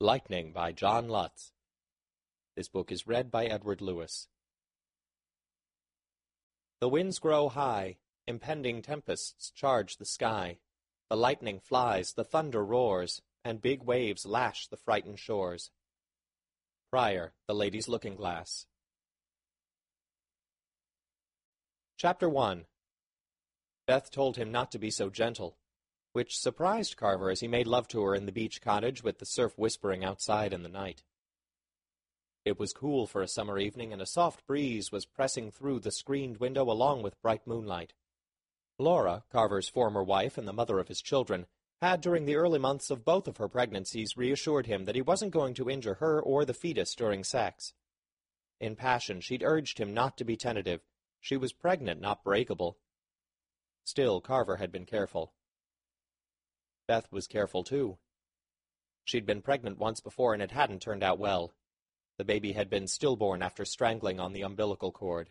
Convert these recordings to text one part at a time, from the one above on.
Lightning by John Lutz. This book is read by Edward Lewis. The winds grow high, impending tempests charge the sky. The lightning flies, the thunder roars, and big waves lash the frightened shores. Prior, The Lady's Looking-Glass. Chapter 1. Beth told him not to be so gentle, which surprised Carver as he made love to her in the beach cottage with the surf whispering outside in the night. It was cool for a summer evening, and a soft breeze was pressing through the screened window along with bright moonlight. Laura, Carver's former wife and the mother of his children, had during the early months of both of her pregnancies reassured him that he wasn't going to injure her or the fetus during sex. In passion, she'd urged him not to be tentative. She was pregnant, not breakable. Still, Carver had been careful. Beth was careful, too. She'd been pregnant once before, and it hadn't turned out well. The baby had been stillborn after strangling on the umbilical cord.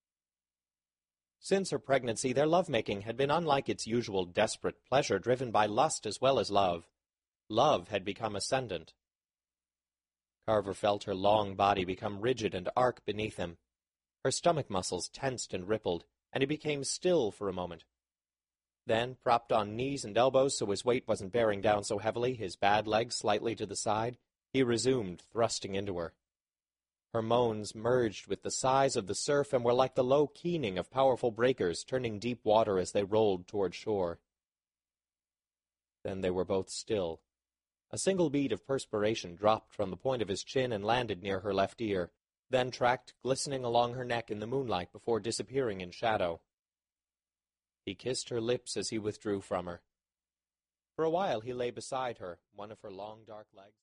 Since her pregnancy, their lovemaking had been unlike its usual desperate pleasure driven by lust as well as love. Love had become ascendant. Carver felt her long body become rigid and arc beneath him. Her stomach muscles tensed and rippled, and he became still for a moment. Then, propped on knees and elbows so his weight wasn't bearing down so heavily, his bad legs slightly to the side, he resumed, thrusting into her. Her moans merged with the sighs of the surf and were like the low keening of powerful breakers turning deep water as they rolled toward shore. Then they were both still. A single bead of perspiration dropped from the point of his chin and landed near her left ear, then tracked glistening along her neck in the moonlight before disappearing in shadow. He kissed her lips as he withdrew from her. For a while he lay beside her, one of her long dark legs